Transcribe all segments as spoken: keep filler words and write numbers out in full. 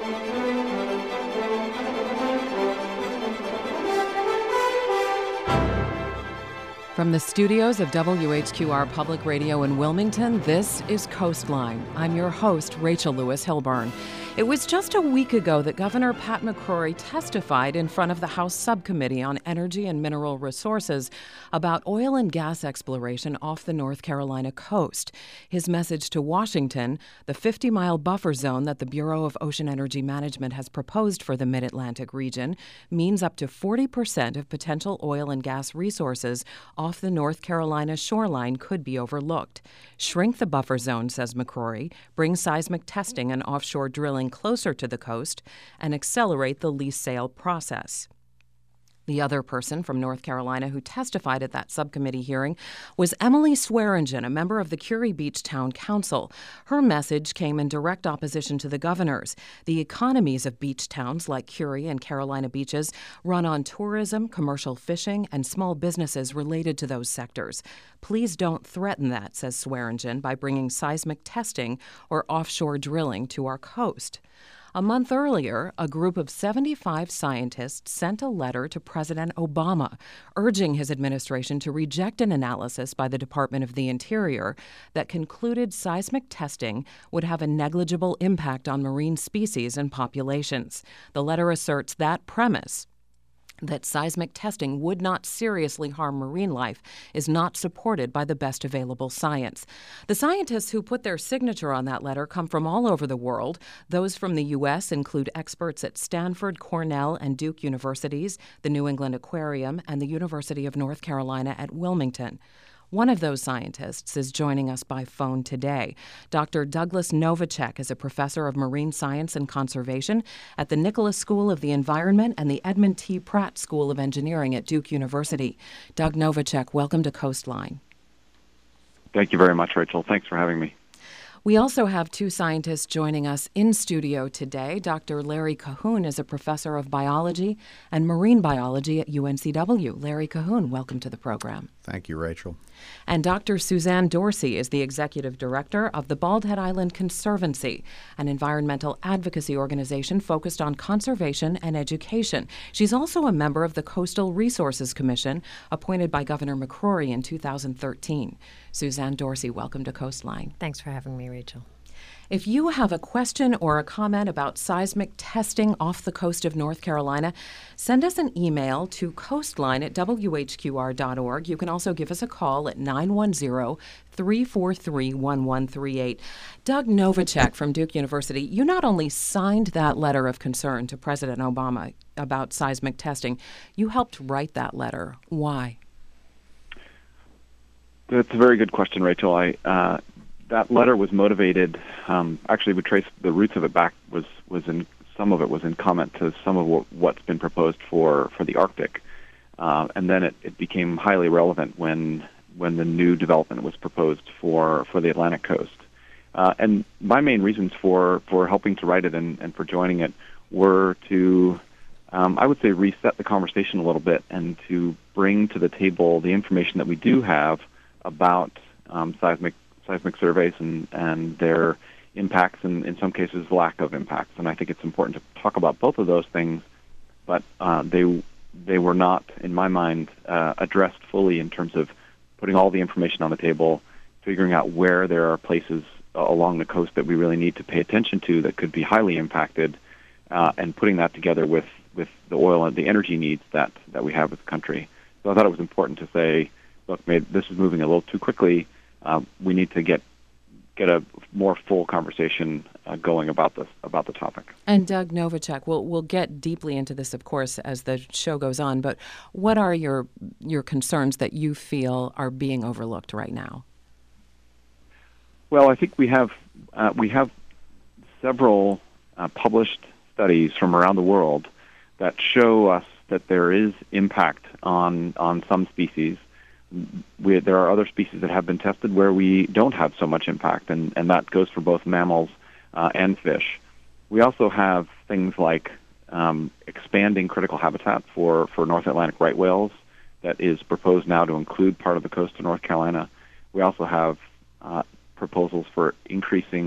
From the studios of W H Q R Public Radio in Wilmington, this is Coastline. I'm your host, Rachel Lewis Hilburn. It was just a week ago that Governor Pat McCrory testified in front of the House Subcommittee on Energy and Mineral Resources about oil and gas exploration off the North Carolina coast. His message to Washington, the fifty-mile buffer zone that the Bureau of Ocean Energy Management has proposed for the Mid-Atlantic region, means up to forty percent of potential oil and gas resources off the North Carolina shoreline could be overlooked. Shrink the buffer zone, says McCrory, bring seismic testing and offshore drilling closer to the coast, and accelerate the lease sale process. The other person from North Carolina who testified at that subcommittee hearing was Emily Swearingen, a member of the Curie Beach Town Council. Her message came in direct opposition to the governor's. The economies of beach towns like Curie and Carolina Beaches run on tourism, commercial fishing, and small businesses related to those sectors. Please don't threaten that, says Swearingen, by bringing seismic testing or offshore drilling to our coast. A month earlier, a group of seventy-five scientists sent a letter to President Obama urging his administration to reject an analysis by the Department of the Interior that concluded seismic testing would have a negligible impact on marine species and populations. The letter asserts that premise, that seismic testing would not seriously harm marine life, is not supported by the best available science. The scientists who put their signature on that letter come from all over the world. Those from the U S include experts at Stanford, Cornell, and Duke Universities, the New England Aquarium, and the University of North Carolina at Wilmington. One of those scientists is joining us by phone today. Doctor Douglas Novacek is a professor of marine science and conservation at the Nicholas School of the Environment and the Edmund T. Pratt School of Engineering at Duke University. Doug Novacek, welcome to Coastline. Thank you very much, Rachel. Thanks for having me. We also have two scientists joining us in studio today. Doctor Larry Cahoon is a professor of biology and marine biology at U N C W. Larry Cahoon, welcome to the program. Thank you, Rachel. And Doctor Suzanne Dorsey is the executive director of the Bald Head Island Conservancy, an environmental advocacy organization focused on conservation and education. She's also a member of the Coastal Resources Commission, appointed by Governor McCrory in two thousand thirteen. Suzanne Dorsey, welcome to Coastline. Thanks for having me, Rachel. If you have a question or a comment about seismic testing off the coast of North Carolina, send us an email to coastline at w h q r dot org. You can also give us a call at nine one zero, three four three, one one three eight. Doug Novacek from Duke University, you not only signed that letter of concern to President Obama about seismic testing, you helped write that letter. Why? That's a very good question, Rachel. I uh, that letter was motivated. Um, actually, we trace the roots of it back. Was was in some of it was in comment to some of what, what's been proposed for, for the Arctic, uh, and then it, it became highly relevant when when the new development was proposed for, for the Atlantic coast. Uh, and my main reasons for, for helping to write it and, and for joining it were to, um, I would say, reset the conversation a little bit and to bring to the table the information that we do have about um, seismic seismic surveys and, and their impacts and, in some cases, lack of impacts. And I think it's important to talk about both of those things, but uh, they they were not, in my mind, uh, addressed fully in terms of putting all the information on the table, figuring out where there are places along the coast that we really need to pay attention to that could be highly impacted, uh, and putting that together with, with the oil and the energy needs that, that we have as a country. So I thought it was important to say, look, maybe this is moving a little too quickly. Uh, we need to get get a more full conversation uh, going about this about the topic. And Doug Novacek, we'll we'll get deeply into this, of course, as the show goes on. But what are your your concerns that you feel are being overlooked right now? Well, I think we have uh, we have several uh, published studies from around the world that show us that there is impact on on some species. We, there are other species that have been tested where we don't have so much impact, and, and that goes for both mammals uh, and fish. We also have things like um, expanding critical habitat for, for North Atlantic right whales that is proposed now to include part of the coast of North Carolina. We also have uh, proposals for increasing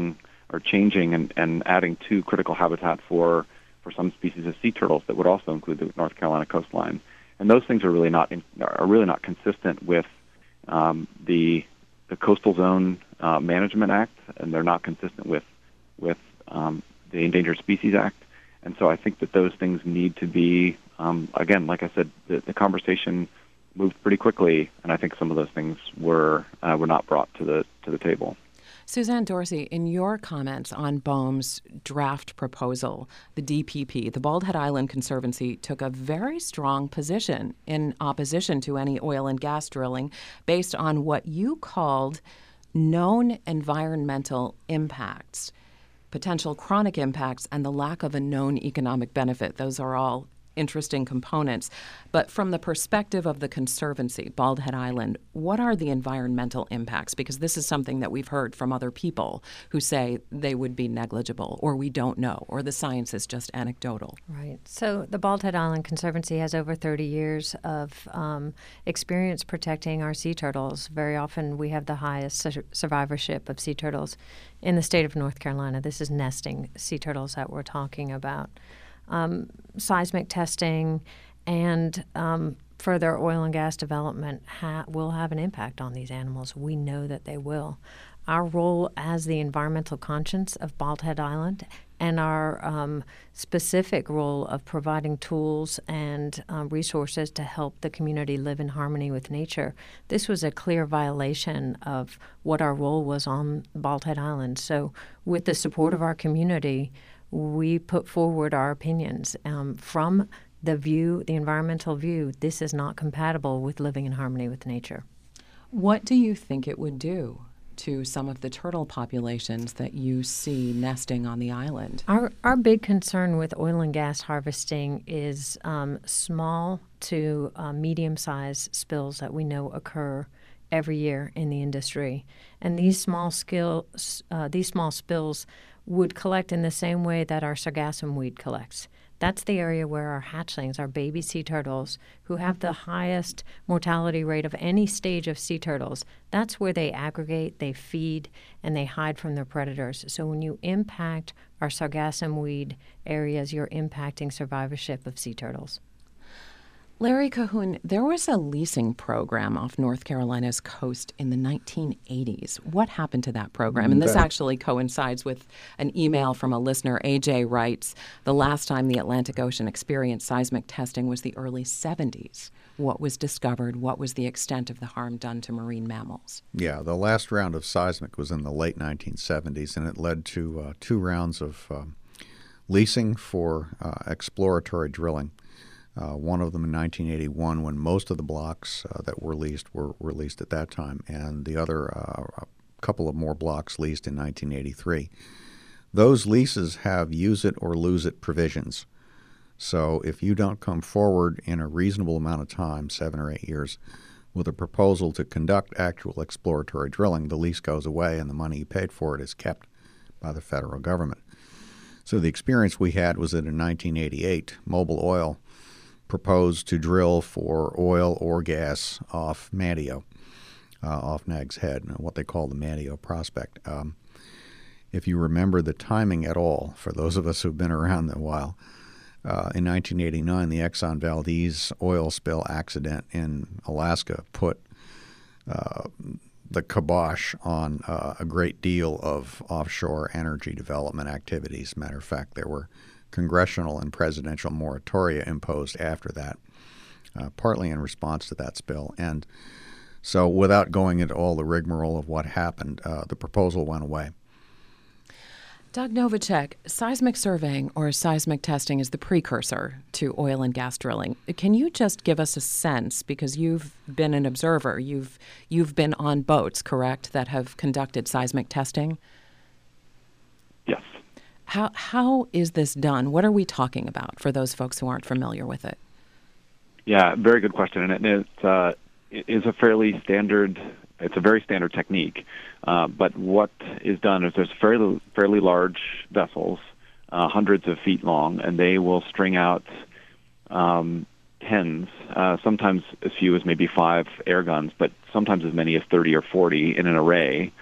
are changing and, and adding to critical habitat for, for some species of sea turtles that would also include the North Carolina coastline. And those things are really not in, are really not consistent with um, the the Coastal Zone uh, Management Act, and they're not consistent with with um, the Endangered Species Act. And so I think that those things need to be, um, again, like I said, the, the conversation moved pretty quickly, and I think some of those things were uh, were not brought to the to the table. Suzanne Dorsey, in your comments on B O E M's draft proposal, the D P P, the Bald Head Island Conservancy, took a very strong position in opposition to any oil and gas drilling based on what you called known environmental impacts, potential chronic impacts, and the lack of a known economic benefit. Those are all interesting components. But from the perspective of the Conservancy, Bald Head Island, what are the environmental impacts? Because this is something that we've heard from other people who say they would be negligible, or we don't know, or the science is just anecdotal. Right. So the Bald Head Island Conservancy has over thirty years of um, experience protecting our sea turtles. Very often we have the highest su- survivorship of sea turtles in the state of North Carolina. This is nesting sea turtles that we're talking about. Um, seismic testing and um, further oil and gas development ha- will have an impact on these animals. We know that they will. Our role as the environmental conscience of Bald Head Island and our um, specific role of providing tools and um, resources to help the community live in harmony with nature, this was a clear violation of what our role was on Bald Head Island. So with the support of our community, we put forward our opinions um, from the view, the environmental view. This is not compatible with living in harmony with nature. What do you think it would do to some of the turtle populations that you see nesting on the island? Our our big concern with oil and gas harvesting is um, small to uh, medium-sized spills that we know occur every year in the industry, and these small skill uh, these small spills would collect in the same way that our sargassum weed collects. That's the area where our hatchlings, our baby sea turtles, who have the highest mortality rate of any stage of sea turtles, that's where they aggregate, they feed, and they hide from their predators. So when you impact our sargassum weed areas, you're impacting survivorship of sea turtles. Larry Cahoon, there was a leasing program off North Carolina's coast in the nineteen eighties. What happened to that program? And this actually coincides with an email from a listener. A J writes, the last time the Atlantic Ocean experienced seismic testing was the early seventies. What was discovered? What was the extent of the harm done to marine mammals? Yeah, the last round of seismic was in the late nineteen seventies, and it led to uh, two rounds of um, leasing for uh, exploratory drilling. Uh, one of them in nineteen eighty-one, when most of the blocks uh, that were leased were released at that time, and the other uh, a couple of more blocks leased in nineteen eighty-three. Those leases have use it or lose it provisions. So if you don't come forward in a reasonable amount of time, seven or eight years, with a proposal to conduct actual exploratory drilling, the lease goes away and the money you paid for it is kept by the federal government. So the experience we had was that in nineteen eighty-eight, Mobil Oil proposed to drill for oil or gas off Manteo, uh, off Nag's Head, what they call the Manteo Prospect. Um, if you remember the timing at all, for those of us who've been around a while, uh, in nineteen eighty-nine, the Exxon Valdez oil spill accident in Alaska put uh, the kibosh on uh, a great deal of offshore energy development activities. Matter of fact, there were congressional and presidential moratoria imposed after that, uh, partly in response to that spill. And so without going into all the rigmarole of what happened, uh, the proposal went away. Doug Novacek, seismic surveying or seismic testing is the precursor to oil and gas drilling. Can you just give us a sense, because you've been an observer, you've you've been on boats, correct, that have conducted seismic testing? Yes. How how is this done? What are we talking about for those folks who aren't familiar with it? Yeah, very good question, and it, uh, it is a fairly standard. It's a very standard technique. Uh, but what is done is there's fairly fairly large vessels, uh, hundreds of feet long, and they will string out um, tens, uh, sometimes as few as maybe five air guns, but sometimes as many as thirty or forty in an array.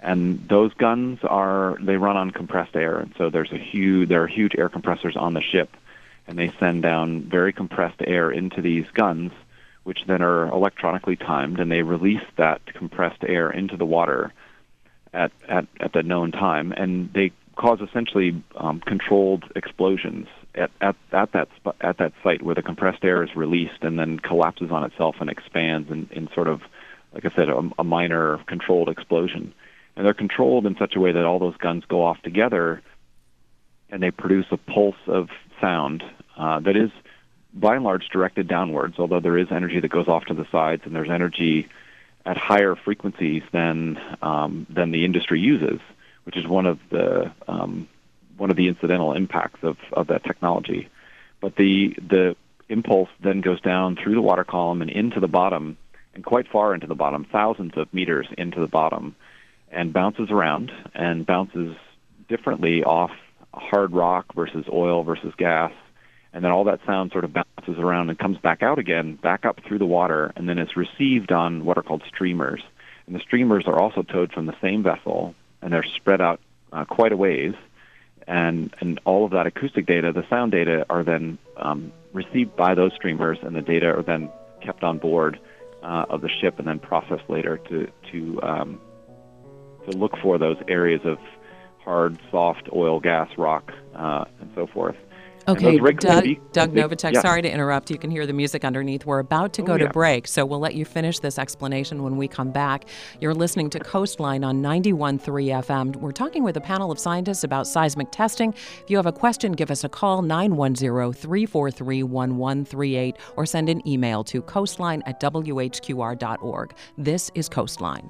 And those guns are, they run on compressed air. And so there's a huge, there are huge air compressors on the ship, and they send down very compressed air into these guns, which then are electronically timed, and they release that compressed air into the water at, at, at the known time. And they cause essentially um, controlled explosions at, at, at, that sp- at that site where the compressed air is released and then collapses on itself and expands in, in sort of, like I said, a, a minor controlled explosion. And they're controlled in such a way that all those guns go off together, and they produce a pulse of sound uh, that is, by and large, directed downwards, although there is energy that goes off to the sides, and there's energy at higher frequencies than um, than the industry uses, which is one of the um, one of the incidental impacts of, of that technology. But the the impulse then goes down through the water column and into the bottom, and quite far into the bottom, thousands of meters into the bottom, and bounces around and bounces differently off hard rock versus oil versus gas. And then all that sound sort of bounces around and comes back out again, back up through the water, and then it's received on what are called streamers. And the streamers are also towed from the same vessel, and they're spread out uh, quite a ways. And, and all of that acoustic data, the sound data, are then um, received by those streamers, and the data are then kept on board uh, of the ship and then processed later to to um, to look for those areas of hard, soft oil, gas, rock, uh, and so forth. Okay, Doug, be, Doug big, Novacek, yeah. sorry to interrupt. You can hear the music underneath. We're about to go oh, to yeah. break, so we'll let you finish this explanation when we come back. You're listening to Coastline on ninety-one point three F M. We're talking with a panel of scientists about seismic testing. If you have a question, give us a call, nine one zero, three four three, one one three eight, or send an email to coastline at w h q r dot org. This is Coastline.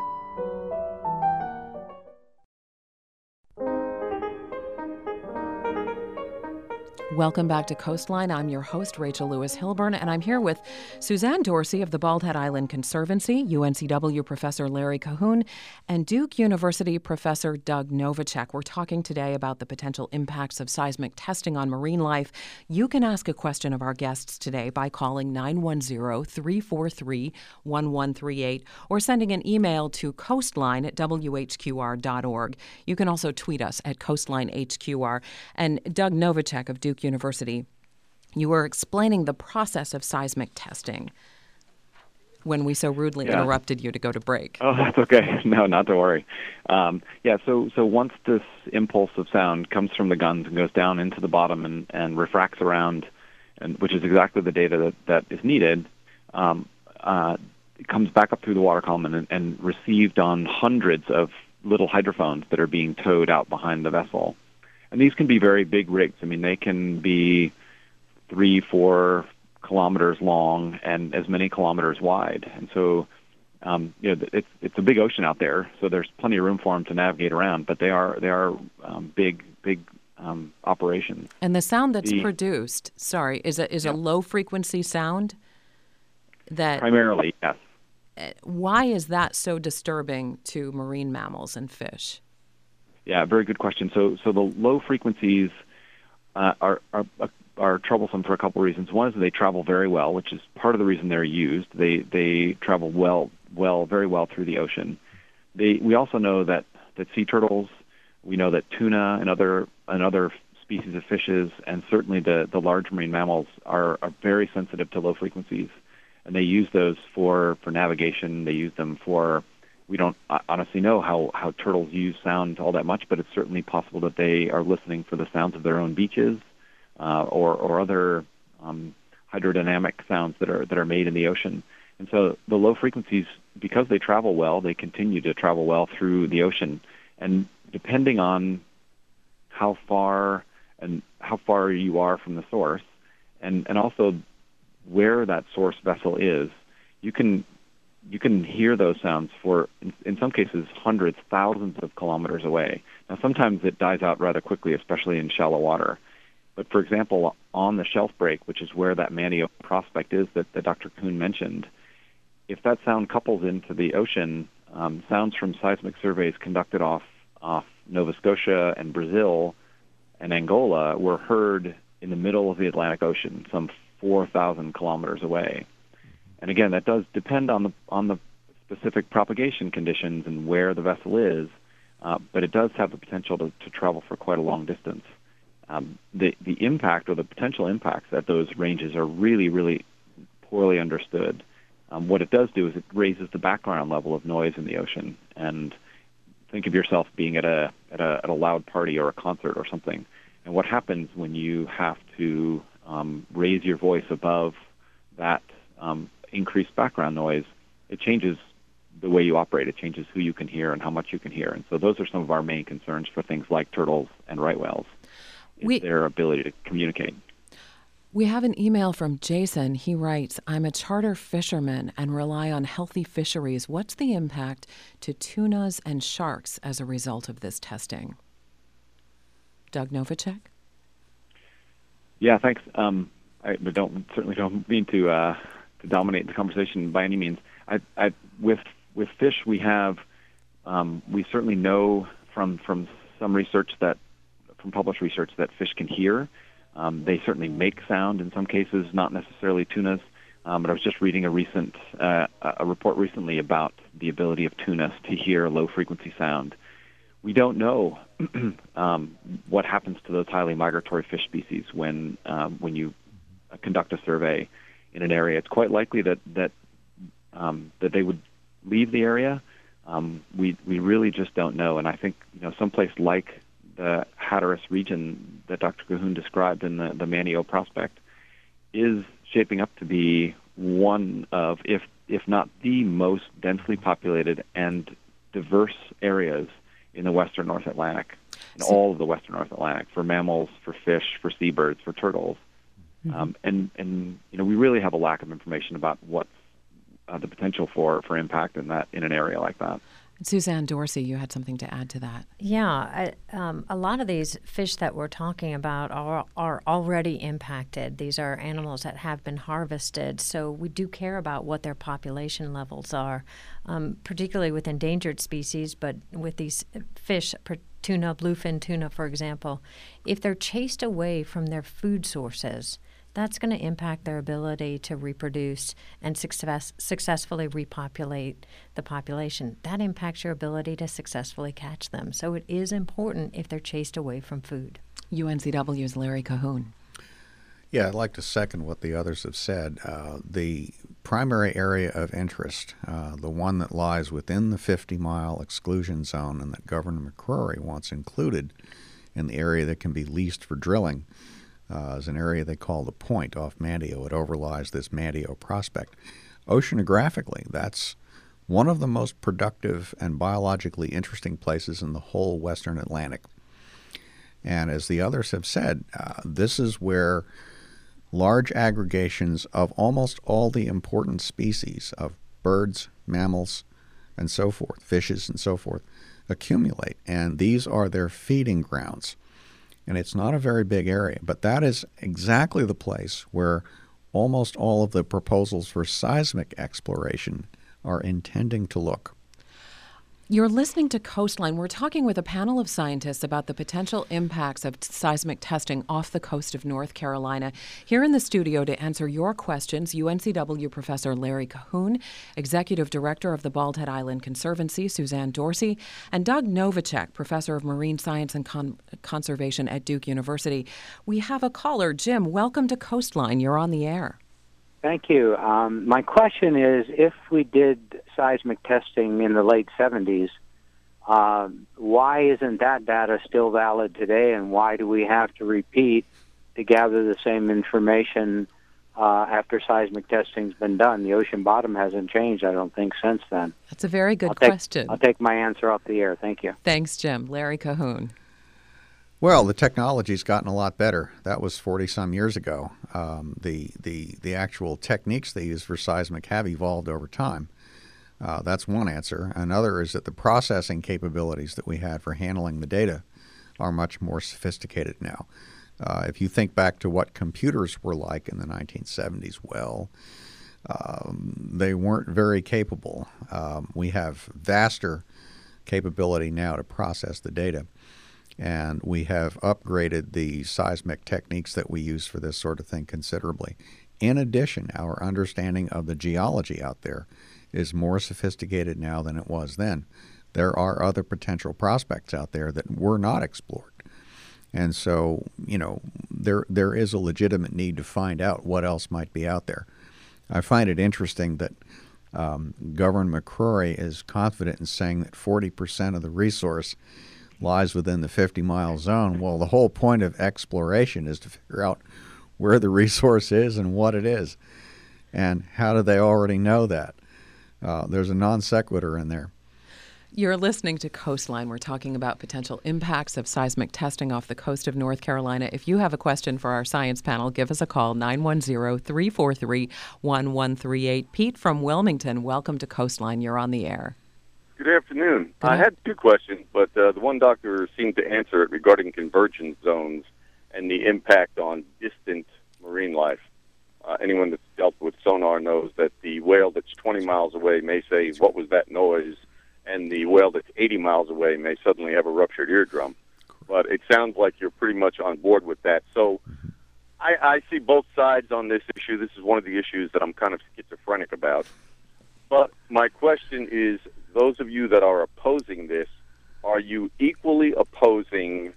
Welcome back to Coastline. I'm your host, Rachel Lewis Hilburn, and I'm here with Suzanne Dorsey of the Bald Head Island Conservancy, U N C W Professor Larry Cahoon, and Duke University Professor Doug Novacek. We're talking today about the potential impacts of seismic testing on marine life. You can ask a question of our guests today by calling nine one zero, three four three, one one three eight or sending an email to coastline at w h q r dot org. You can also tweet us at coastline H Q R. And Doug Novacek of Duke University, you were explaining the process of seismic testing when we so rudely yeah. interrupted you to go to break. Oh, that's okay. No, not to worry. Um, yeah, so so once this impulse of sound comes from the guns and goes down into the bottom and, and refracts around, and which is exactly the data that, that is needed, um, uh, it comes back up through the water column and, and received on hundreds of little hydrophones that are being towed out behind the vessel. And these can be very big rigs. I mean, they can be three, four kilometers long and as many kilometers wide. And so, um, you know, it's it's a big ocean out there, so there's plenty of room for them to navigate around. But they are they are um, big big um, operations. And the sound that's the, produced, sorry, is a is yeah. a low frequency sound. That primarily, yes. Why is that so disturbing to marine mammals and fish? Yeah, very good question. So, so the low frequencies uh, are, are are troublesome for a couple of reasons. One is that they travel very well, which is part of the reason they're used. They they travel well, well, very well through the ocean. They we also know that, that sea turtles, we know that tuna and other and other species of fishes, and certainly the, the large marine mammals are, are very sensitive to low frequencies, and they use those for, for navigation. They use them for We don't honestly know how, how turtles use sound all that much, but it's certainly possible that they are listening for the sounds of their own beaches uh, or, or other um, hydrodynamic sounds that are that are made in the ocean. And so the low frequencies, because they travel well, they continue to travel well through the ocean. And depending on how far and how far you are from the source, and, and also where that source vessel is, you can you can hear those sounds for, in, in some cases, hundreds, thousands of kilometers away. Now, sometimes it dies out rather quickly, especially in shallow water. But, for example, on the shelf break, which is where that Manio prospect is that, that Doctor Kuhn mentioned, if that sound couples into the ocean, um, sounds from seismic surveys conducted off, off Nova Scotia and Brazil and Angola were heard in the middle of the Atlantic Ocean, some four thousand kilometers away. And again, that does depend on the on the specific propagation conditions and where the vessel is, uh, but it does have the potential to, to travel for quite a long distance. Um, the, the impact or the potential impacts at those ranges are really, really poorly understood. Um, what it does do is it raises the background level of noise in the ocean. And think of yourself being at a, at a, at a loud party or a concert or something. And what happens when you have to um, raise your voice above that um, increased background noise? It changes the way you operate. It changes who you can hear and how much you can hear. And so those are some of our main concerns for things like turtles and right whales, is we, their ability to communicate. We have an email from Jason. He writes, I'm a charter fisherman and rely on healthy fisheries. What's the impact to tunas and sharks as a result of this testing? Doug Novacek? Yeah, thanks. Um, I don't certainly don't mean to uh, to dominate the conversation by any means. I, I, with with fish, we have um, we certainly know from from some research that from published research that fish can hear. Um, they certainly make sound in some cases, not necessarily tunas. Um, but I was just reading a recent uh, a report recently about the ability of tunas to hear low frequency sound. We don't know um, what happens to those highly migratory fish species when um, when you conduct a survey in an area. It's quite likely that that um, that they would leave the area. Um, we we really just don't know. And I think you know someplace like the Hatteras region that Doctor Cahoon described in the, the Manio Prospect is shaping up to be one of, if if not the most densely populated and diverse areas in the western North Atlantic, in so, all of the western North Atlantic, for mammals, for fish, for seabirds, for turtles. Mm-hmm. Um, and, and, you know, we really have a lack of information about what's uh, the potential for, for impact in that in an area like that. Suzanne Dorsey, you had something to add to that. Yeah, I, um, a lot of these fish that we're talking about are, are already impacted. These are animals that have been harvested, so we do care about what their population levels are, um, particularly with endangered species, but with these fish, tuna, bluefin tuna, for example, if they're chased away from their food sources, that's going to impact their ability to reproduce and success, successfully repopulate the population. That impacts your ability to successfully catch them. So it is important if they're chased away from food. U N C W's Larry Cahoon. Yeah, I'd like to second what the others have said. Uh, the primary area of interest, uh, the one that lies within the fifty-mile exclusion zone and that Governor McCrory wants included in the area that can be leased for drilling, Uh, is an area they call the Point off Mandio. It overlies this Mandio Prospect. Oceanographically, that's one of the most productive and biologically interesting places in the whole western Atlantic. And as the others have said, uh, this is where large aggregations of almost all the important species of birds, mammals, and so forth, fishes and so forth, accumulate. And these are their feeding grounds. And it's not a very big area, but that is exactly the place where almost all of the proposals for seismic exploration are intending to look. You're listening to Coastline. We're talking with a panel of scientists about the potential impacts of seismic testing off the coast of North Carolina. Here in the studio to answer your questions, U N C W Professor Larry Cahoon, Executive Director of the Bald Head Island Conservancy, Suzanne Dorsey, and Doug Novacek, Professor of Marine Science and Con- Conservation at Duke University. We have a caller. Jim, welcome to Coastline. You're on the air. Thank you. Um, my question is, if we did seismic testing in the late seventies, uh, why isn't that data still valid today, and why do we have to repeat to gather the same information uh, after seismic testing's been done? The ocean bottom hasn't changed, I don't think, since then. That's a very good I'll take, question. I'll take my answer off the air. Thank you. Thanks, Jim. Larry Cahoon. Well, the technology's gotten a lot better. That was forty-some years ago. Um, the, the, the actual techniques they use for seismic have evolved over time. Uh, that's one answer. Another is that the processing capabilities that we had for handling the data are much more sophisticated now. Uh, if you think back to what computers were like in the nineteen seventies, well, um, they weren't very capable. Um, we have vaster capability now to process the data. And we have upgraded the seismic techniques that we use for this sort of thing considerably. In addition, our understanding of the geology out there is more sophisticated now than it was then. There are other potential prospects out there that were not explored. And so, you know, there there is a legitimate need to find out what else might be out there. I find it interesting that um, Governor McCrory is confident in saying that forty percent of the resource lies within the fifty-mile zone. Well, the whole point of exploration is to figure out where the resource is and what it is. And how do they already know that? Uh, there's a non sequitur in there. You're listening to Coastline. We're talking about potential impacts of seismic testing off the coast of North Carolina. If you have a question for our science panel, give us a call, nine one zero, three four three, one one three eight. Pete from Wilmington, welcome to Coastline. You're on the air. Good afternoon. Good I had two questions, but uh, the one doctor seemed to answer it regarding convergence zones and the impact on distant marine life. Uh, anyone that's dealt with sonar knows that the whale that's twenty miles away may say, "What was that noise?" and the whale that's eighty miles away may suddenly have a ruptured eardrum. But it sounds like you're pretty much on board with that. So I, I see both sides on this issue. This is one of the issues that I'm kind of schizophrenic about. But my question is, those of you that are opposing this, are you equally opposing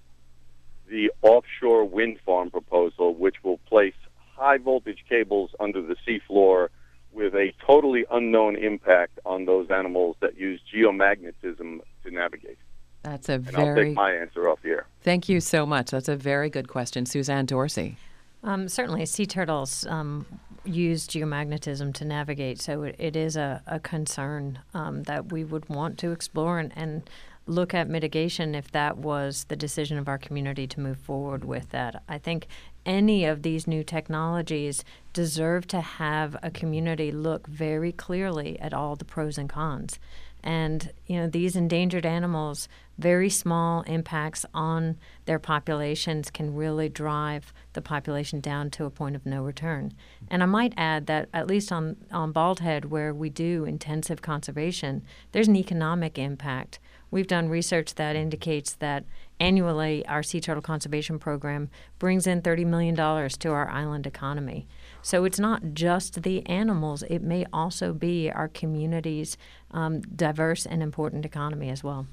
the offshore wind farm proposal, which will place high-voltage cables under the seafloor with a totally unknown impact on those animals that use geomagnetism to navigate? That's a and very... I'll take my answer off the air. Thank you so much. That's a very good question. Suzanne Dorsey. Um, certainly, sea turtles um, use geomagnetism to navigate, so it, it is a, a concern um, that we would want to explore and, and look at mitigation if that was the decision of our community to move forward with that. I think any of these new technologies deserve to have a community look very clearly at all the pros and cons. And, you know, these endangered animals, very small impacts on their populations can really drive the population down to a point of no return. And I might add that at least on, on Bald Head, where we do intensive conservation, there's an economic impact. We've done research that indicates that annually our sea turtle conservation program brings in thirty million dollars to our island economy. So it's not just the animals. It may also be our community's um, diverse and important economy as well.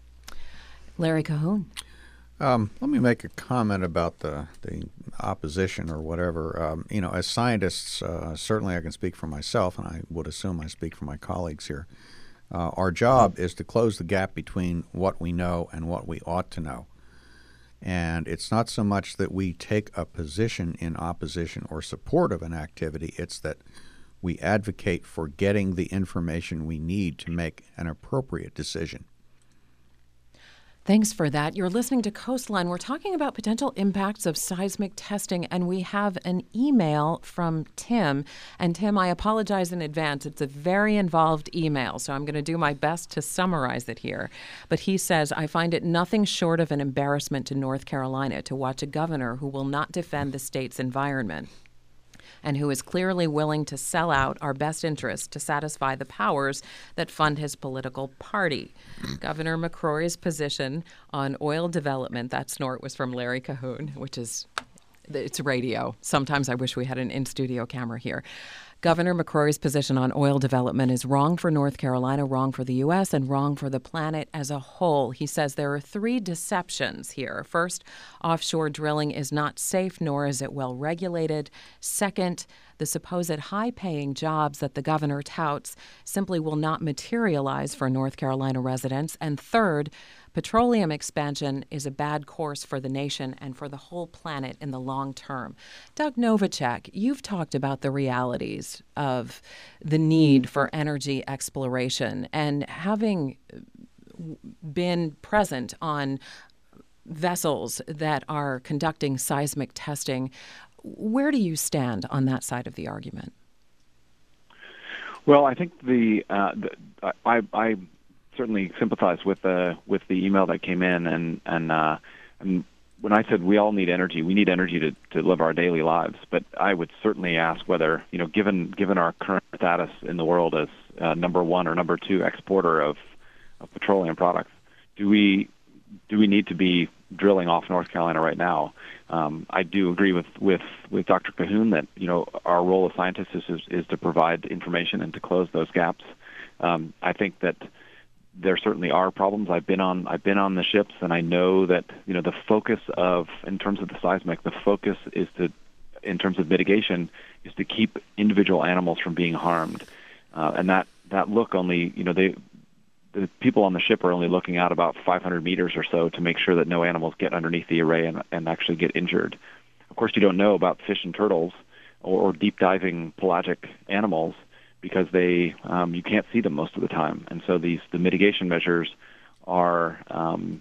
Larry Cahoon. Um, let me make a comment about the, the opposition or whatever. Um, you know, as scientists, uh, certainly I can speak for myself, and I would assume I speak for my colleagues here. Uh, our job is to close the gap between what we know and what we ought to know. And it's not so much that we take a position in opposition or support of an activity, it's that we advocate for getting the information we need to make an appropriate decision. Thanks for that. You're listening to Coastline. We're talking about potential impacts of seismic testing, and we have an email from Tim. And Tim, I apologize in advance. It's a very involved email, so I'm going to do my best to summarize it here. But he says, I find it nothing short of an embarrassment to North Carolina to watch a governor who will not defend the state's environment and who is clearly willing to sell out our best interests to satisfy the powers that fund his political party. Governor McCrory's position on oil development, that snort was from Larry Cahoon, which is, it's radio. Sometimes I wish we had an in-studio camera here. Governor McCrory's position on oil development is wrong for North Carolina, wrong for the U S, and wrong for the planet as a whole. He says there are three deceptions here. First, offshore drilling is not safe, nor is it well regulated. Second, the supposed high-paying jobs that the governor touts simply will not materialize for North Carolina residents. And third, petroleum expansion is a bad course for the nation and for the whole planet in the long term. Doug Novacek, you've talked about the realities of the need for energy exploration, and having been present on vessels that are conducting seismic testing, where do you stand on that side of the argument? Well, I think the, uh, the I, I certainly sympathize with the with the email that came in, and and, uh, and when I said we all need energy, we need energy to, to live our daily lives. But I would certainly ask whether, you know, given given our current status in the world as uh, number one or number two exporter of, of petroleum products, do we do we need to be drilling off North Carolina right now? Um, I do agree with, with, with Doctor Cahoon that, you know, our role as scientists is, is, is to provide information and to close those gaps. Um, I think that there certainly are problems. I've been on I've been on the ships, and I know that you know the focus of in terms of the seismic, the focus is to, in terms of mitigation, is to keep individual animals from being harmed, uh, and that that look only you know they. The people on the ship are only looking out about five hundred meters or so to make sure that no animals get underneath the array and, and actually get injured. Of course, you don't know about fish and turtles or, or deep diving pelagic animals because they um, you can't see them most of the time, and so these the mitigation measures are um,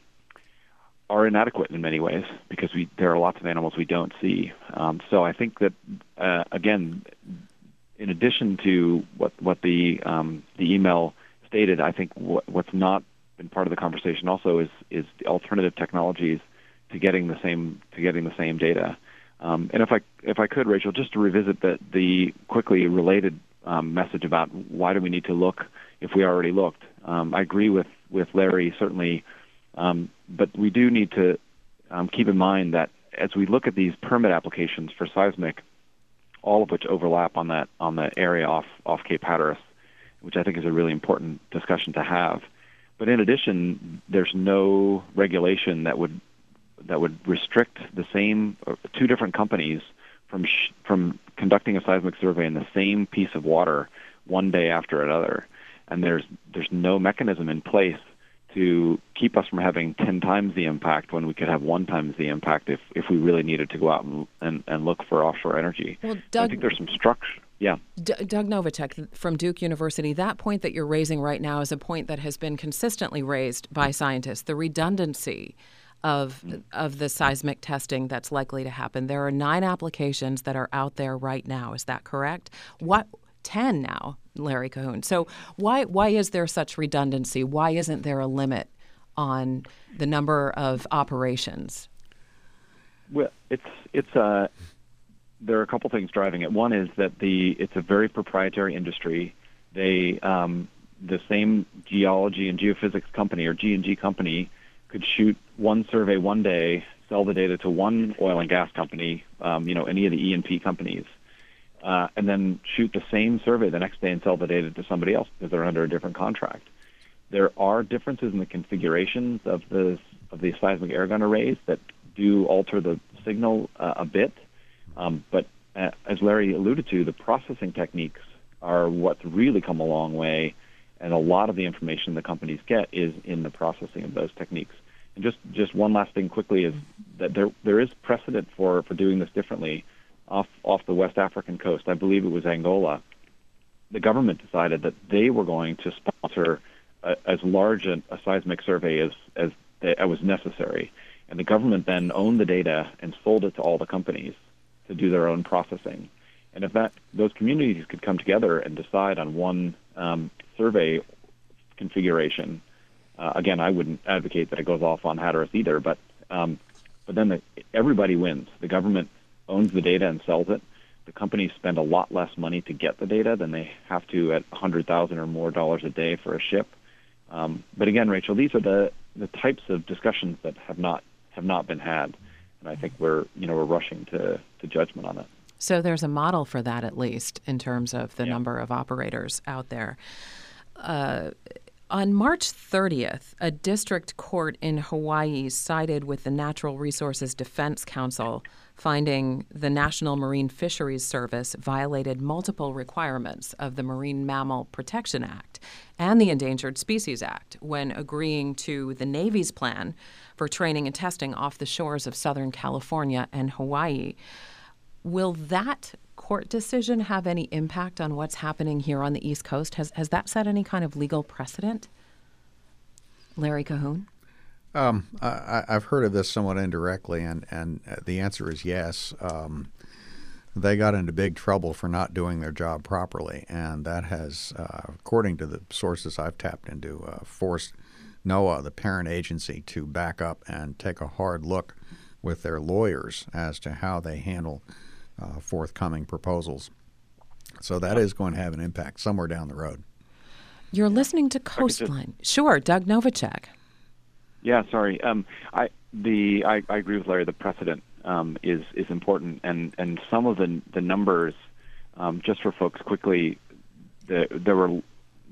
are inadequate in many ways because we there are lots of animals we don't see. Um, so I think that uh, again, in addition to what what the um, the email stated, I think what, what's not been part of the conversation also is is the alternative technologies to getting the same to getting the same data. Um, and if I if I could, Rachel, just to revisit the the quickly related um, message about why do we need to look if we already looked. Um, I agree with with Larry certainly, um, but we do need to um, keep in mind that as we look at these permit applications for seismic, all of which overlap on that on that area off off Cape Hatteras, which I think is a really important discussion to have. But in addition, there's no regulation that would that would restrict the same two different companies from sh- from conducting a seismic survey in the same piece of water one day after another. And there's there's no mechanism in place to keep us from having ten times the impact when we could have one times the impact if, if we really needed to go out and, and, and look for offshore energy. Well, Doug, so I think there's some structure. Yeah. D- Doug Novacek from Duke University, that point that you're raising right now is a point that has been consistently raised by scientists, the redundancy of of the seismic testing that's likely to happen. There are nine applications that are out there right now. Is that correct? What ten now, Larry Cahoon. So why why is there such redundancy? Why isn't there a limit on the number of operations? Well, it's it's a there are a couple things driving it. One is that the it's a very proprietary industry. They um, the same geology and geophysics company or G and G company could shoot one survey one day, sell the data to one oil and gas company, um, you know, any of the E and P companies, uh, and then shoot the same survey the next day and sell the data to somebody else because they're under a different contract. There are differences in the configurations of the of the seismic airgun arrays that do alter the signal uh, a bit. Um, but uh, as Larry alluded to, the processing techniques are what's really come a long way, and a lot of the information the companies get is in the processing of those techniques. And just, just one last thing quickly is that there there is precedent for, for doing this differently off off the West African coast. I believe it was Angola. The government decided that they were going to sponsor a, as large a, a seismic survey as as, they, as was necessary, and the government then owned the data and sold it to all the companies to do their own processing. And if that those communities could come together and decide on one um, survey configuration, uh, again, I wouldn't advocate that it goes off on Hatteras either, but um, but then the, everybody wins. The government owns the data and sells it. The companies spend a lot less money to get the data than they have to at one hundred thousand dollars or more dollars a day for a ship. Um, but again, Rachel, these are the, the types of discussions that have not have not been had, and I think we're you know we're rushing to, to judgment on it. So there's a model for that, at least, in terms of the yeah. number of operators out there. Uh, on March thirtieth, a district court in Hawaii sided with the Natural Resources Defense Council, finding the National Marine Fisheries Service violated multiple requirements of the Marine Mammal Protection Act and the Endangered Species Act when agreeing to the Navy's plan for training and testing off the shores of Southern California and Hawaii. Will that court decision have any impact on what's happening here on the East Coast? Has has that set any kind of legal precedent? Larry Cahoon? Um, I, I've heard of this somewhat indirectly, and, and the answer is yes. Um, they got into big trouble for not doing their job properly, and that has, uh, according to the sources I've tapped into, uh, forced NOAA, the parent agency, to back up and take a hard look with their lawyers as to how they handle Uh, forthcoming proposals. So that is going to have an impact somewhere down the road. You're listening to Coastline. Just, sure, Doug Novacek. Yeah, sorry. Um, I the I, I agree with Larry. The precedent um, is is important, and, and some of the the numbers, um, just for folks quickly, the, there were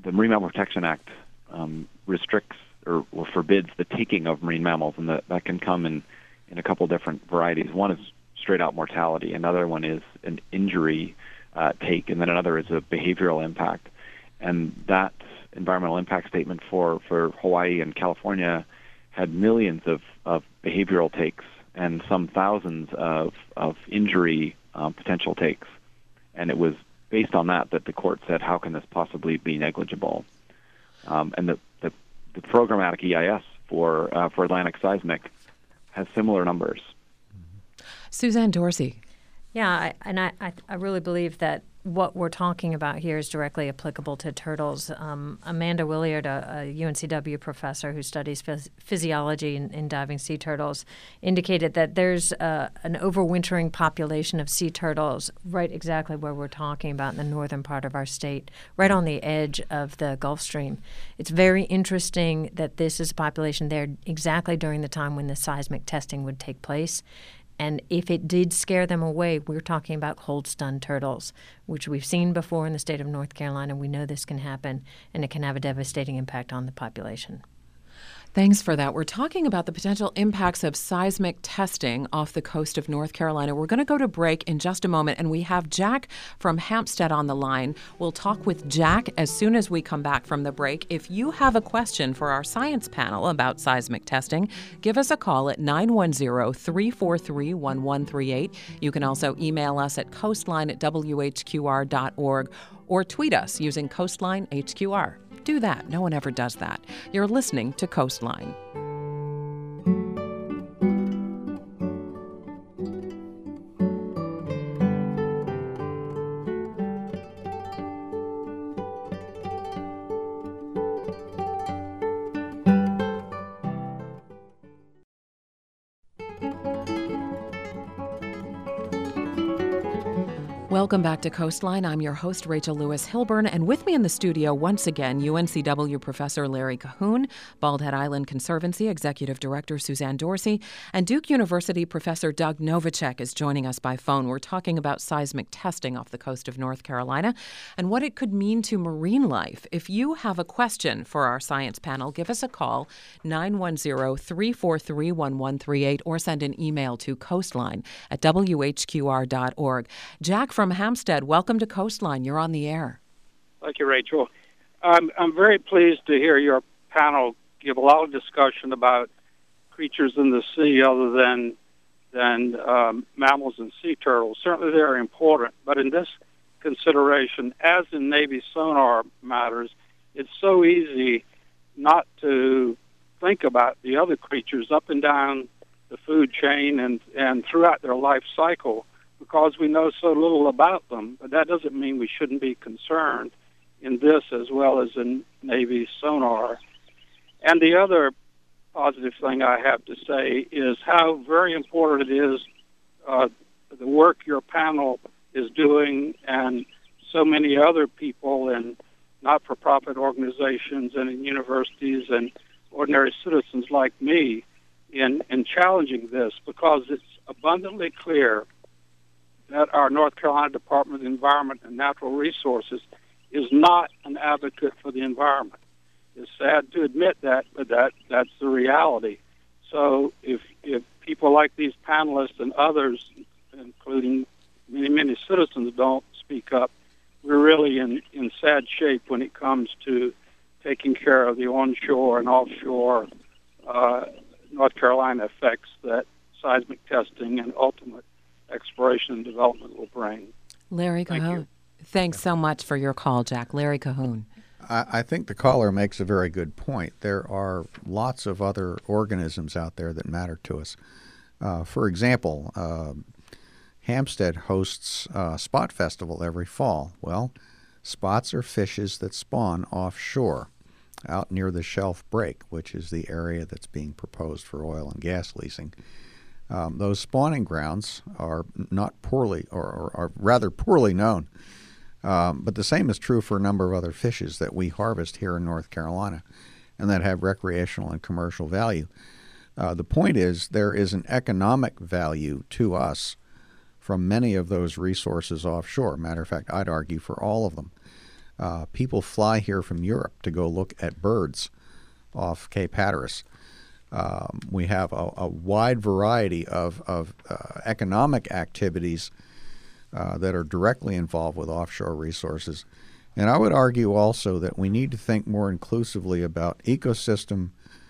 the Marine Mammal Protection Act um, restricts or, or forbids the taking of marine mammals, and the, that can come in, in a couple different varieties. One is straight-out mortality. Another one is an injury uh, take, and then another is a behavioral impact. And that environmental impact statement for, for Hawaii and California had millions of, of behavioral takes and some thousands of, of injury um, potential takes. And it was based on that that the court said, how can this possibly be negligible? Um, and the, the, the programmatic E I S for, uh, for Atlantic seismic has similar numbers. Suzanne Dorsey. Yeah, I, and I, I, I really believe that what we're talking about here is directly applicable to turtles. Um, Amanda Williard, a, a U N C W professor who studies phys- physiology in, in diving sea turtles, indicated that there's uh, an overwintering population of sea turtles right exactly where we're talking about in the northern part of our state, right on the edge of the Gulf Stream. It's very interesting that this is a population there exactly during the time when the seismic testing would take place. And if it did scare them away, we're talking about cold-stunned turtles, which we've seen before in the state of North Carolina. We know this can happen, and it can have a devastating impact on the population. Thanks for that. We're talking about the potential impacts of seismic testing off the coast of North Carolina. We're going to go to break in just a moment, and we have Jack from Hampstead on the line. We'll talk with Jack as soon as we come back from the break. If you have a question for our science panel about seismic testing, give us a call at nine one zero, three four three, one one three eight. You can also email us at coastline at w h q r dot org or tweet us using Coastline H Q R. Do that. No one ever does that. You're listening to Coastline. Welcome back to Coastline. I'm your host, Rachel Lewis Hilburn, and with me in the studio once again, U N C W Professor Larry Cahoon, Bald Head Island Conservancy Executive Director Suzanne Dorsey, and Duke University Professor Doug Novacek is joining us by phone. We're talking about seismic testing off the coast of North Carolina and what it could mean to marine life. If you have a question for our science panel, give us a call, nine one zero, three four three, one one three eight, or send an email to coastline at w h q r dot org. Jack from Hampstead, welcome to Coastline. You're on the air. Thank you, Rachel. I'm, I'm very pleased to hear your panel give a lot of discussion about creatures in the sea other than than um, mammals and sea turtles. Certainly they're important, but in this consideration, as in Navy sonar matters, it's so easy not to think about the other creatures up and down the food chain and, and throughout their life cycle, because we know so little about them. But that doesn't mean we shouldn't be concerned in this as well as in Navy sonar. And the other positive thing I have to say is how very important it is, uh, the work your panel is doing and so many other people in not-for-profit organizations and in universities and ordinary citizens like me in, in challenging this, because it's abundantly clear that our North Carolina Department of Environment and Natural Resources is not an advocate for the environment. It's sad to admit that, but that that's the reality. So if if people like these panelists and others, including many, many citizens, don't speak up, we're really in, in sad shape when it comes to taking care of the onshore and offshore uh, North Carolina effects that seismic testing and ultimate exploration and development will bring. Larry Cahoon. Thanks so much for your call, Jack. Larry Cahoon. I, I think the caller makes a very good point. There are lots of other organisms out there that matter to us. Uh, for example, uh, Hampstead hosts a spot festival every fall. Well, spots are fishes that spawn offshore out near the Shelf Break, which is the area that's being proposed for oil and gas leasing. Um, those spawning grounds are not poorly, or, or are rather poorly known, um, but the same is true for a number of other fishes that we harvest here in North Carolina and that have recreational and commercial value. Uh, the point is there is an economic value to us from many of those resources offshore. Matter of fact, I'd argue for all of them. Uh, people fly here from Europe to go look at birds off Cape Hatteras. Um, we have a, a wide variety of, of uh, economic activities uh, that are directly involved with offshore resources. And I would argue also that we need to think more inclusively about ecosystem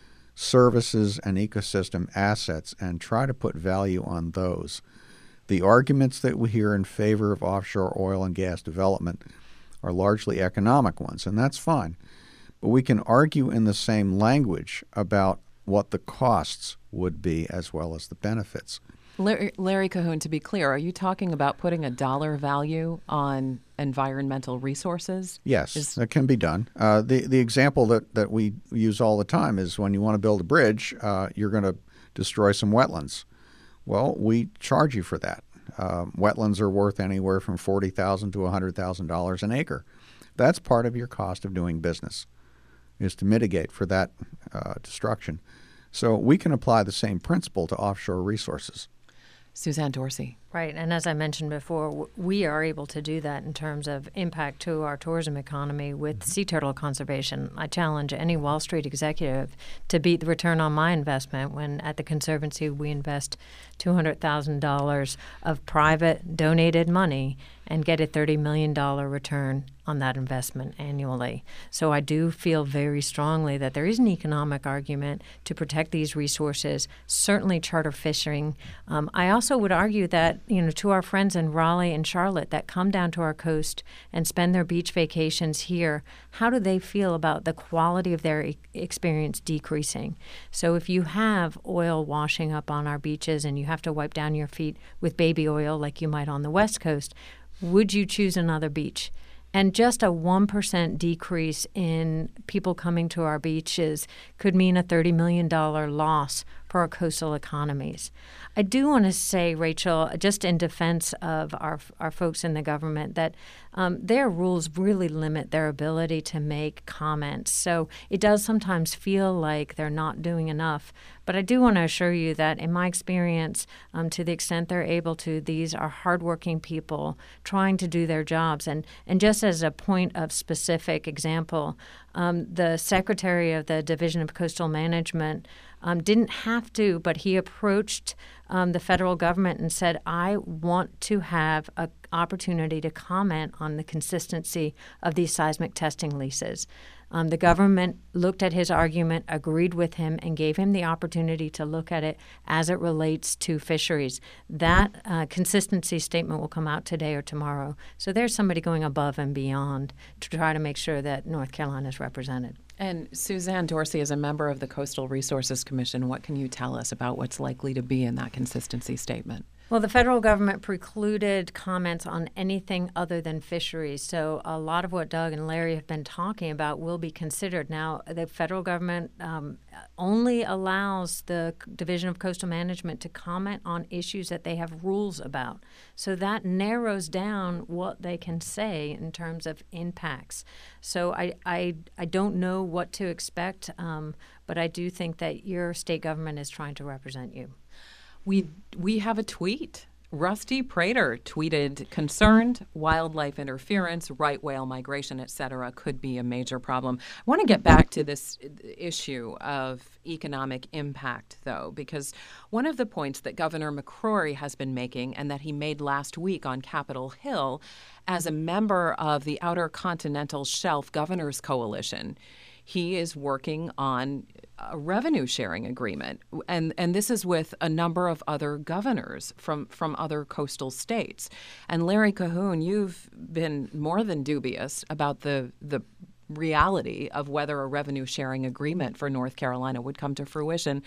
services and ecosystem assets and try to put value on those. The arguments that we hear in favor of offshore oil and gas development are largely economic ones, and that's fine. But we can argue in the same language about what the costs would be as well as the benefits. Larry, Larry Cahoon, to be clear, are you talking about putting a dollar value on environmental resources? Yes, is- that can be done. Uh, the, the example that, that we use all the time is when you want to build a bridge, uh, you're going to destroy some wetlands. Well, we charge you for that. Uh, wetlands are worth anywhere from forty thousand dollars to one hundred thousand dollars an acre. That's part of your cost of doing business, is to mitigate for that uh, destruction. So we can apply the same principle to offshore resources. Suzanne Dorsey. Right, and as I mentioned before, w- we are able to do that in terms of impact to our tourism economy with mm-hmm. sea turtle conservation. I challenge any Wall Street executive to beat the return on my investment when at the Conservancy we invest two hundred thousand dollars of private donated money and get a thirty million dollars return on that investment annually. So I do feel very strongly that there is an economic argument to protect these resources, certainly charter fishing. Um, I also would argue that, you know, to our friends in Raleigh and Charlotte that come down to our coast and spend their beach vacations here, how do they feel about the quality of their e- experience decreasing? So if you have oil washing up on our beaches and you have to wipe down your feet with baby oil like you might on the West Coast, would you choose another beach? And just a one percent decrease in people coming to our beaches could mean a thirty million dollars loss for our coastal economies. I do want to say, Rachel, just in defense of our our folks in the government, that um, their rules really limit their ability to make comments. So it does sometimes feel like they're not doing enough. But I do want to assure you that in my experience, um, to the extent they're able to, these are hardworking people trying to do their jobs. And, and just as a point of specific example, um, the Secretary of the Division of Coastal Management Um, didn't have to, but he approached um, the federal government and said, I want to have an opportunity to comment on the consistency of these seismic testing leases. Um, the government looked at his argument, agreed with him, and gave him the opportunity to look at it as it relates to fisheries. That uh, consistency statement will come out today or tomorrow. So there's somebody going above and beyond to try to make sure that North Carolina is represented. And Suzanne Dorsey, as a member of the Coastal Resources Commission, what can you tell us about what's likely to be in that consistency statement? Well, the federal government precluded comments on anything other than fisheries. So a lot of what Doug and Larry have been talking about will be considered. Now, the federal government um, only allows the Division of Coastal Management to comment on issues that they have rules about. So that narrows down what they can say in terms of impacts. So I, I, I don't know what to expect, um, but I do think that your state government is trying to represent you. We we have a tweet. Rusty Prater tweeted, concerned wildlife interference, right whale migration, et cetera, could be a major problem. I want to get back to this issue of economic impact, though, because one of the points that Governor McCrory has been making and that he made last week on Capitol Hill as a member of the Outer Continental Shelf Governors Coalition, he is working on a revenue sharing agreement. And and this is with a number of other governors from, from other coastal states. And Larry Cahoon, you've been more than dubious about the the reality of whether a revenue sharing agreement for North Carolina would come to fruition.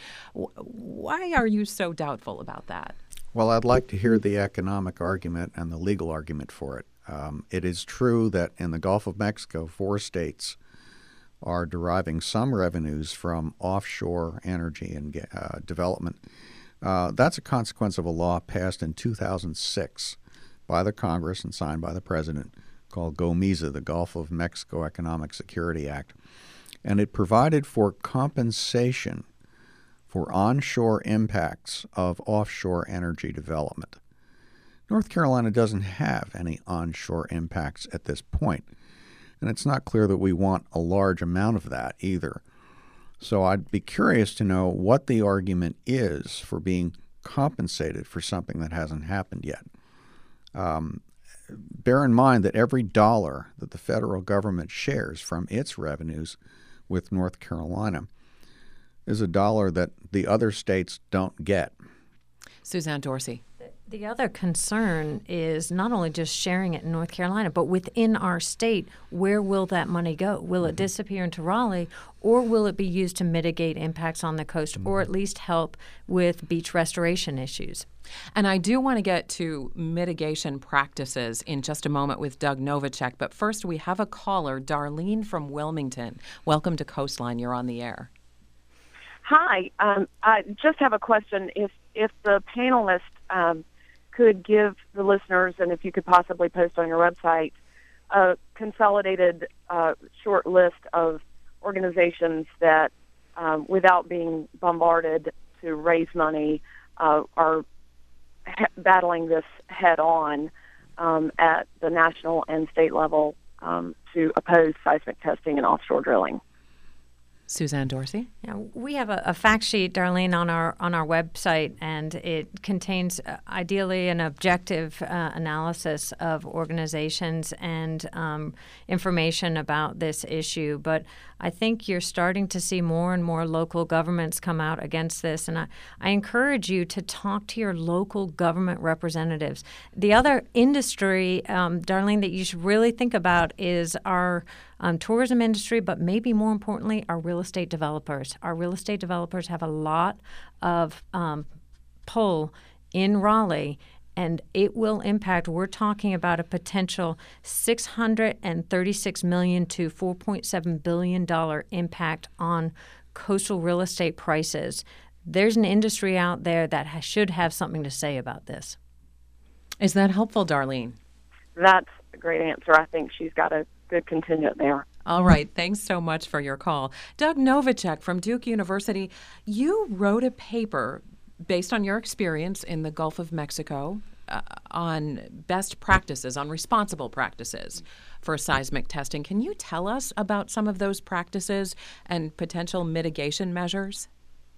Why are you so doubtful about that? Well, I'd like to hear the economic argument and the legal argument for it. Um, it is true that in the Gulf of Mexico, four states are deriving some revenues from offshore energy and uh, development. Uh, that's a consequence of a law passed in two thousand six by the Congress and signed by the President called GOMESA, the Gulf of Mexico Economic Security Act. And it provided for compensation for onshore impacts of offshore energy development. North Carolina doesn't have any onshore impacts at this point. And it's not clear that we want a large amount of that either. So I'd be curious to know what the argument is for being compensated for something that hasn't happened yet. Um, bear in mind that every dollar that the federal government shares from its revenues with North Carolina is a dollar that the other states don't get. Suzanne Dorsey. The other concern is not only just sharing it in North Carolina, but within our state, where will that money go? Will it disappear into Raleigh, or will it be used to mitigate impacts on the coast, or at least help with beach restoration issues? And I do want to get to mitigation practices in just a moment with Doug Novacek, but first we have a caller, Darlene from Wilmington. Welcome to Coastline. You're on the air. Hi. Um, I just have a question. If if the panelists um, could give the listeners, and if you could possibly post on your website, a consolidated uh, short list of organizations that, um, without being bombarded to raise money, uh, are he- battling this head-on um, at the national and state level um, to oppose seismic testing and offshore drilling. Suzanne Dorsey? Yeah, we have a, a fact sheet, Darlene, on our on our website, and it contains uh, ideally an objective uh, analysis of organizations and um, information about this issue. But I think you're starting to see more and more local governments come out against this, and I, I encourage you to talk to your local government representatives. The other industry, um, Darlene, that you should really think about is our Um, tourism industry, but maybe more importantly, our real estate developers. Our real estate developers have a lot of um, pull in Raleigh, and it will impact. We're talking about a potential six hundred thirty-six million dollars to four point seven billion dollars impact on coastal real estate prices. There's an industry out there that ha- should have something to say about this. Is that helpful, Darlene? That's a great answer. I think she's got a good contingent there. All right. Thanks so much for your call. Doug Novacek from Duke University, you wrote a paper based on your experience in the Gulf of Mexico uh, on best practices, on responsible practices for seismic testing. Can you tell us about some of those practices and potential mitigation measures?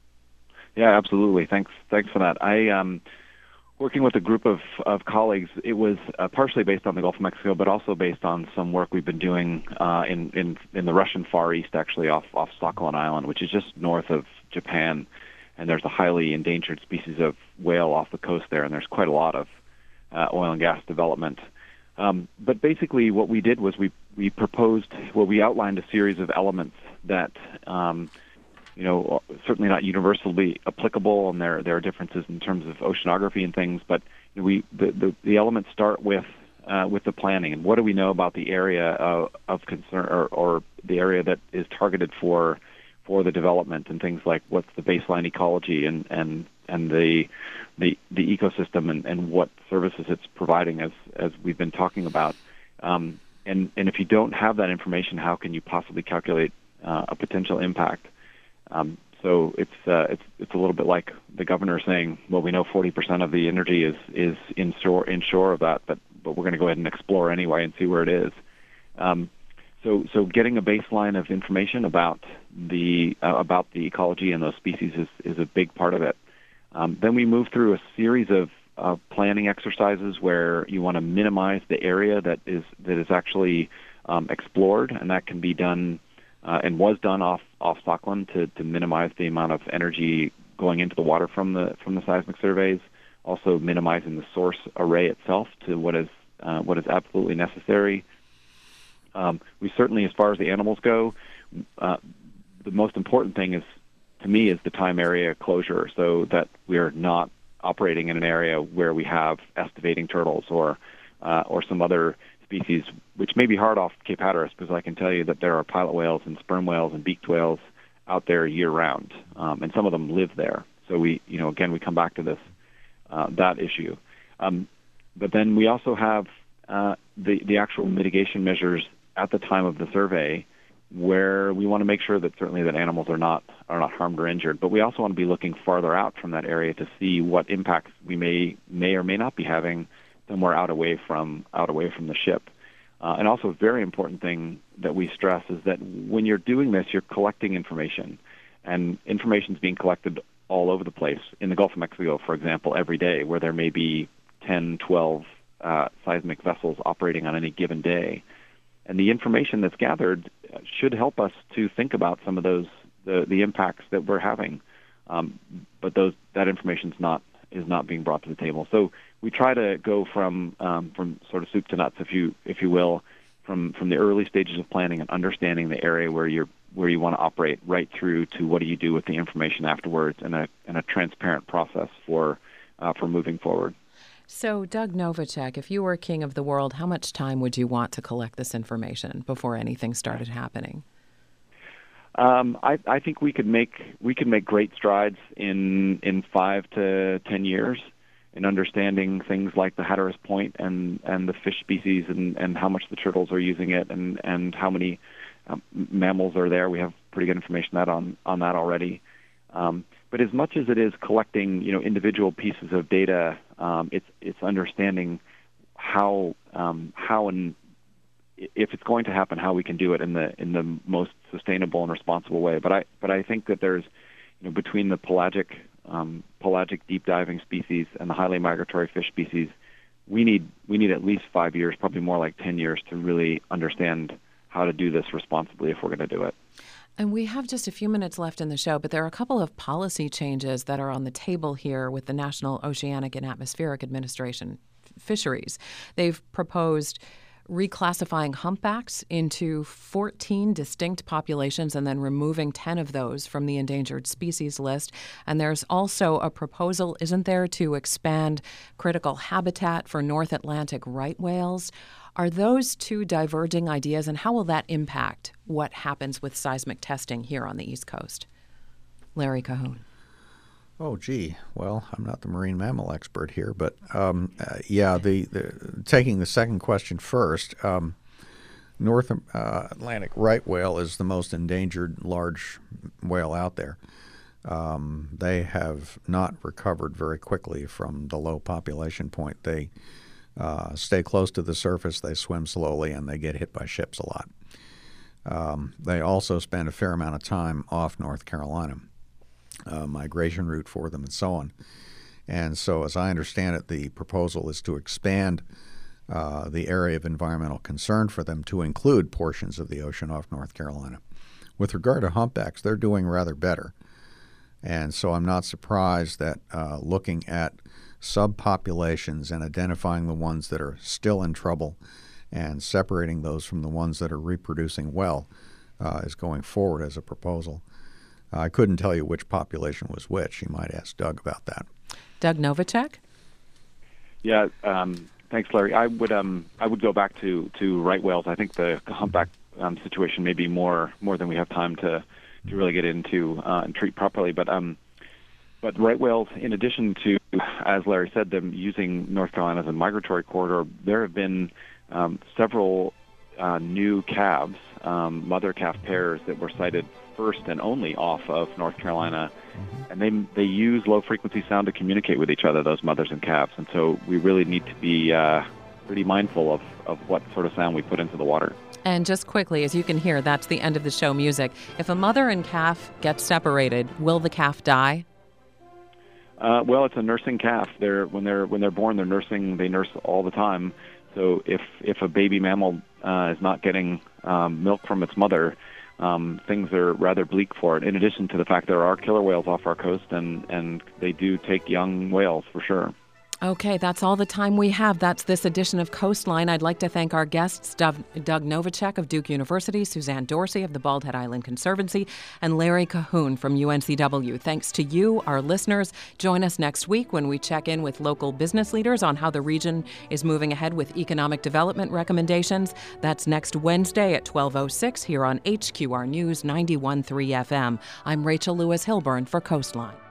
Yeah, absolutely. Thanks. Thanks for that. I um, working with a group of, of colleagues, it was uh, partially based on the Gulf of Mexico, but also based on some work we've been doing uh, in, in in the Russian Far East, actually off off Sakhalin Island, which is just north of Japan. And there's a highly endangered species of whale off the coast there, and there's quite a lot of uh, oil and gas development. Um, but basically, what we did was we we proposed, well, we outlined a series of elements that, um, you know, certainly not universally applicable, and there there are differences in terms of oceanography and things. But we the the, the elements start with uh, with the planning, and what do we know about the area of, of concern, or, or the area that is targeted for. for the development, and things like what's the baseline ecology and, and, and the, the the ecosystem and, and what services it's providing, as as we've been talking about. Um, and, and if you don't have that information, how can you possibly calculate uh, a potential impact? Um, so it's uh, it's it's a little bit like the governor saying, well, we know forty percent of the energy is is in shore in shore of that, but but we're going to go ahead and explore anyway and see where it is. Um, So, so getting a baseline of information about the uh, about the ecology and those species is, is a big part of it. Um, then we move through a series of uh, planning exercises where you want to minimize the area that is that is actually um, explored, and that can be done uh, and was done off off Sakhalin to, to minimize the amount of energy going into the water from the from the seismic surveys. Also, minimizing the source array itself to what is uh, what is absolutely necessary. Um, we certainly, as far as the animals go, uh, the most important thing is, to me, is the time area closure, so that we are not operating in an area where we have estivating turtles or uh, or some other species, which may be hard off Cape Hatteras, because I can tell you that there are pilot whales and sperm whales and beaked whales out there year-round, um, and some of them live there. So we, you know, again, we come back to this uh, that issue. Um, but then we also have uh, the the actual mitigation measures at the time of the survey, where we want to make sure that certainly that animals are not are not harmed or injured, but we also want to be looking farther out from that area to see what impacts we may may or may not be having somewhere out away from out away from the ship. Uh, and also a very important thing that we stress is that when you're doing this, you're collecting information, and information is being collected all over the place. In the Gulf of Mexico, for example, every day, where there may be ten, twelve uh, seismic vessels operating on any given day. And the information that's gathered should help us to think about some of those, the, the impacts that we're having. Um, but those that information is not is not being brought to the table. So we try to go from um, from sort of soup to nuts, if you if you will, from from the early stages of planning and understanding the area where you're where you want to operate, right through to what do you do with the information afterwards, and a and a transparent process for uh, for moving forward. So, Doug Novacek, if you were king of the world, how much time would you want to collect this information before anything started happening? Um, I, I think we could make we could make great strides in in five to ten years in understanding things like the Hatteras Point and, and the fish species and, and how much the turtles are using it and, and how many um, mammals are there. We have pretty good information that on, on that already. Um, but as much as it is collecting, you know, individual pieces of data, um, it's it's understanding how um, how and if it's going to happen, how we can do it in the in the most sustainable and responsible way. But I but I think that there's, you know, between the pelagic um, pelagic deep diving species and the highly migratory fish species, we need we need at least five years, probably more like ten years, to really understand how to do this responsibly if we're going to do it. And we have just a few minutes left in the show, but there are a couple of policy changes that are on the table here with the National Oceanic and Atmospheric Administration fisheries. They've proposed reclassifying humpbacks into fourteen distinct populations and then removing ten of those from the endangered species list. And there's also a proposal, isn't there, to expand critical habitat for North Atlantic right whales. Are those two diverging ideas, and how will that impact what happens with seismic testing here on the East Coast? Larry Cahoon. Oh, gee. Well, I'm not the marine mammal expert here, but um, uh, yeah, the, the taking the second question first, um, North uh, Atlantic right whale is the most endangered large whale out there. Um, they have not recovered very quickly from the low population point. They uh, stay close to the surface, they swim slowly, and they get hit by ships a lot. Um, they also spend a fair amount of time off North Carolina. Uh, migration route for them and so on. And so as I understand it, the proposal is to expand uh, the area of environmental concern for them to include portions of the ocean off North Carolina. With regard to humpbacks, they're doing rather better. And so I'm not surprised that uh, looking at subpopulations and identifying the ones that are still in trouble and separating those from the ones that are reproducing well uh, is going forward as a proposal. I couldn't tell you which population was which. You might ask Doug about that. Doug Novacek? Yeah, um, thanks, Larry. I would um, I would go back to, to right whales. I think the humpback um, situation may be more more than we have time to, to really get into uh, and treat properly. But um, but right whales, in addition to, as Larry said, them using North Carolina as a migratory corridor, there have been um, several uh, new calves, um, mother calf pairs that were sighted first and only off of North Carolina, and they they use low frequency sound to communicate with each other, those mothers and calves, and so we really need to be uh, pretty mindful of, of what sort of sound we put into the water. And just quickly, as you can hear, that's the end of the show music. If a mother and calf get separated, will the calf die? Uh, well, it's a nursing calf. They're when they're when they're born, they're nursing. They nurse all the time. So if if a baby mammal uh, is not getting um, milk from its mother, Um, things are rather bleak for it, in addition to the fact there are killer whales off our coast, and, and they do take young whales for sure. Okay, that's all the time we have. That's this edition of Coastline. I'd like to thank our guests, Doug, Doug Novacek of Duke University, Suzanne Dorsey of the Bald Head Island Conservancy, and Larry Cahoon from U N C W. Thanks to you, our listeners. Join us next week when we check in with local business leaders on how the region is moving ahead with economic development recommendations. That's next Wednesday at twelve oh six here on H Q R News ninety-one point three F M. I'm Rachel Lewis Hilburn for Coastline.